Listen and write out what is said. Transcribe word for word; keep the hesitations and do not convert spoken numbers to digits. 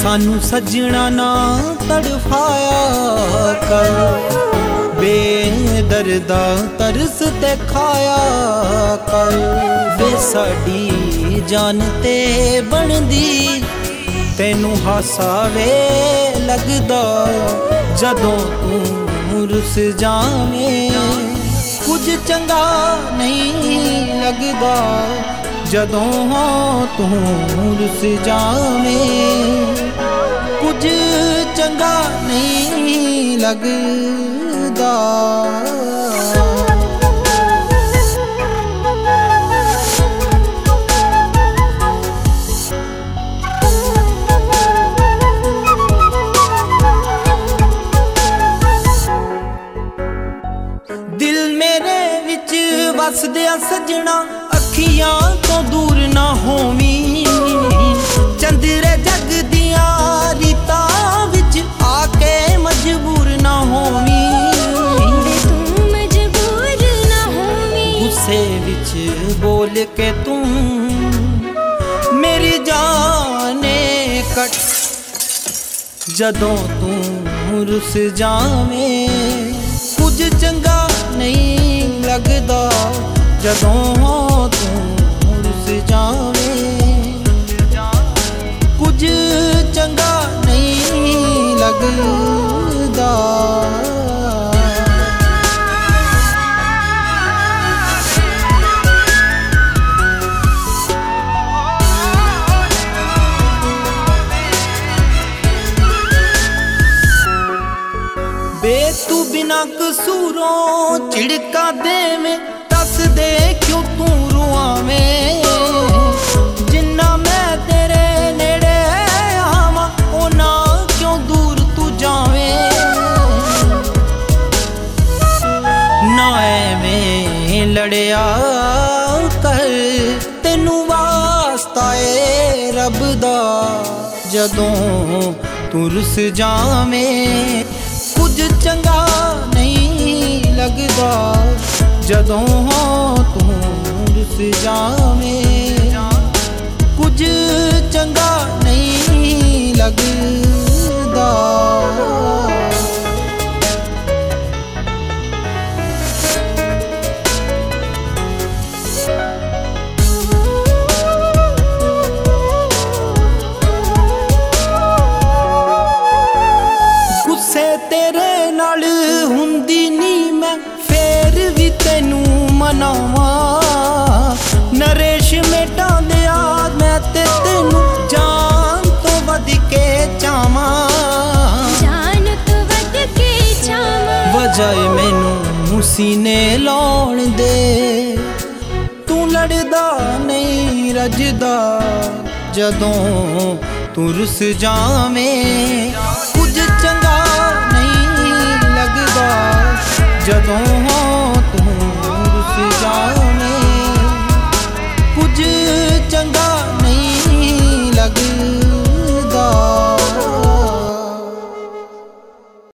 सानू सजना ना तड़फाया कर, बेदर्दा तरस ते खाया कर। वे साडी जान ते बनदी तैनू हासा वे लगदा जदों तू रुस जावें। कुछ चंगा नहीं लगदा जदों तू रुस जावें। कुछ चंगा नहीं लगदा। दिल मेरे विच वसदिया सजना अखियां तो दूर ना होवी। चंदरे जग दिया रीता विच आके मजबूर ना होवी। तू मजबूर ना होवी। गुस्से विच बोल के तू मेरी जाने कट जदों तू रुस जावें। कुछ चंगा नहीं लगदा जदों तू रुस जावें। कुछ चंगा नहीं लगदा। बे तू बिना कसूरों चिड़का देवें। दस दे क्यों तू रुआवें। जिन्ना मैं तेरे नेड़े आवां ओना क्यों दूर तू जावें। ना एवें लड़िया कर तेनू वास्ता ए रब दा जदों तू रुस जावें। कुछ चंगा नहीं लगदा जदों तू रुस जावें। कुछ चंगा नहीं लगदा। तेरे नाल हुंदी नी मैं फेर भी तैनू मनावा। नरेश मेटा दिया मैं ते तैनू जान तो वध के चावा। जान तो वध के चावा। वजाए मैनू सीने लाउण दे तू लड़दा नहीं रजदा जदों तू रुस जावें। कुछ चंगा